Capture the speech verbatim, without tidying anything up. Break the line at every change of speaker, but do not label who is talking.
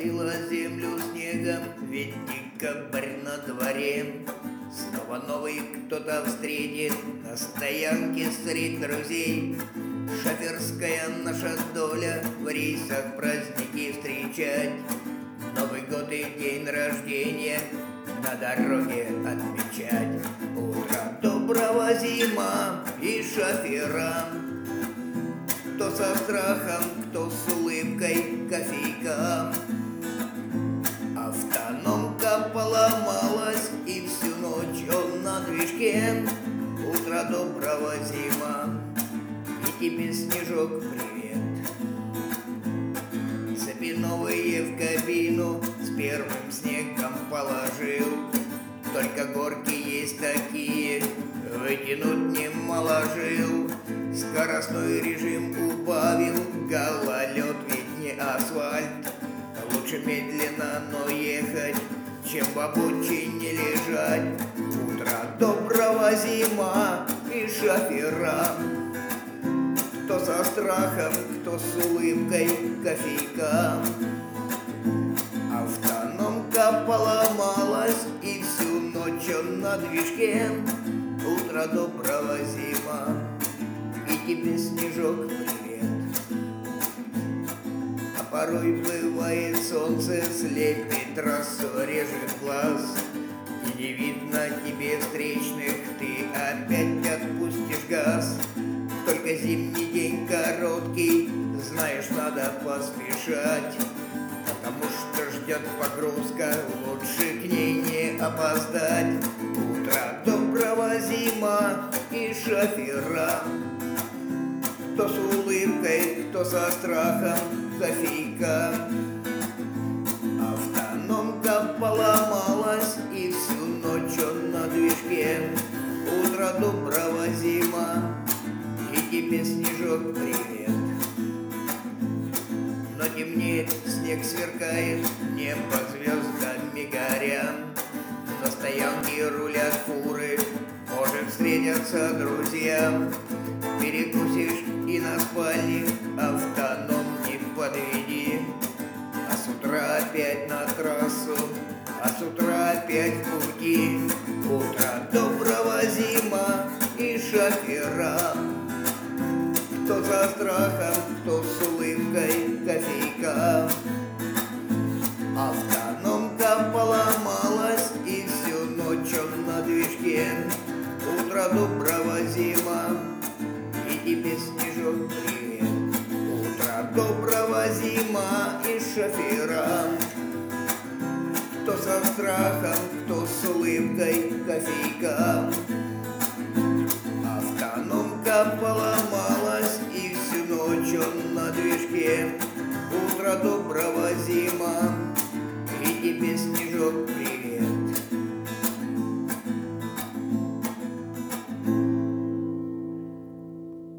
Завалила землю снегом, ведь декабрь на дворе. Снова новый кто-то встретит на стоянке среди друзей. Шоферская наша доля в рейсах праздники встречать. Новый год и день рождения на дороге отмечать. Утро доброго зима и шоферам, кто со страхом, кто с улыбкой кофейка. Автономка поломалась, и всю ночь он на движке. Утро доброго зима, и тебе, снежок, привет. Цепи новые в кабину с первым снегом положил. Только горки есть такие, вытянуть немало жил. Скоростной режим убавил, гололед ведь не асфальт. Лучше медленно, но ехать, чем в обочине лежать. Утро доброго зима и шоферам, кто со страхом, кто с улыбкой кофейка. Автономка поломалась, и всю ночь он на движке. Утро доброго зима, и тебе, снежок, привет. А порой бывает солнце, слепит трассу, режет глаз, и не видно тебе встречных, ты опять отпустишь газ. Только зимний день короткий, знаешь, надо поспешать, потому что ждет погрузка, лучше к ней не опоздать. Утро доброго зима и шоферам, кто с улыбкой, кто со страхом, кофейка. Автономка поломалась, и всю ночь он на движке. Утро доброго зима, и тебе, снежок, привет. Но темнеет, снег сверкает, небо звездами горя. На стоянке рулят фуры, может встретятся друзья. Перекусишь и на спальне автоном не подведи. А с утра опять на трассу, а с утра опять в пути. Утро доброго зима и шоферам, кто за страхом, кто с улыбкой кофейка. Автономка поломалась, и всю ночь он на движке. Утро доброго зима, и тебе, снежок, привет. Утро доброго зима и шоферам, кто со страхом, кто с улыбкой кофейка. Автономка поломалась, и всю ночь он на движке. Утро доброго зима, и тебе, снежок, привет.